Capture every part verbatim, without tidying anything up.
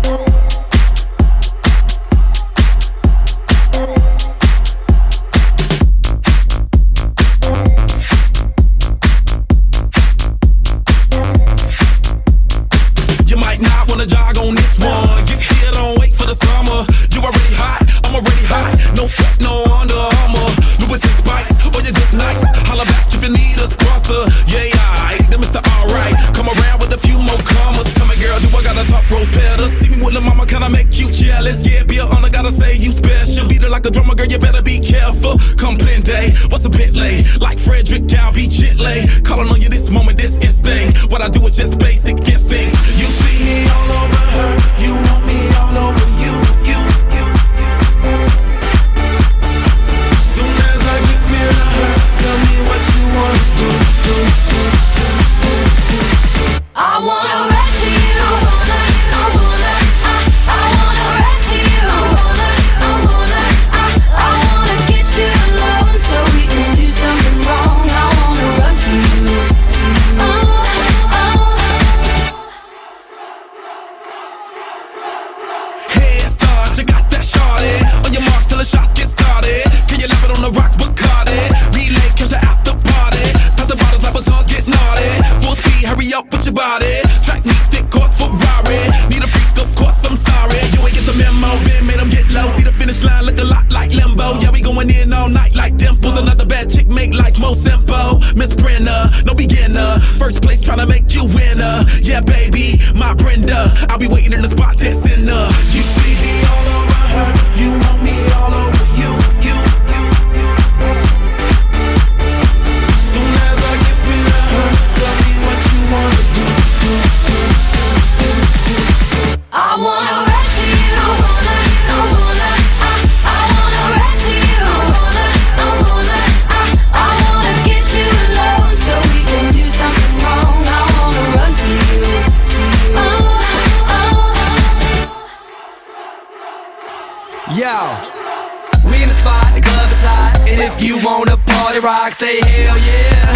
Say hell yeah.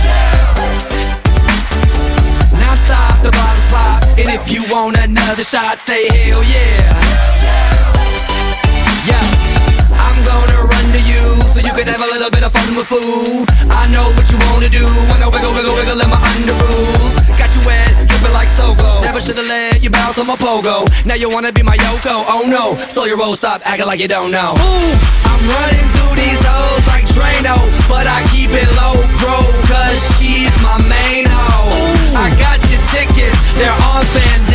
Non-stop, the bottles pop. And if you want another shot, say hell yeah. Yeah, I'm gonna run to you so you can have a little bit of fun with food. I know what you wanna do. Wanna wiggle, wiggle, wiggle in my underoos. Got you wet, dripping like Sogo. Never should've let you bounce on my pogo. Now you wanna be my Yoko, oh no. Slow your roll, stop acting like you don't know. Ooh, I'm running through these hoes like Drano, but I keep it low pro, cause she's my main hoe. Ooh. I got your tickets, they're on Fandango.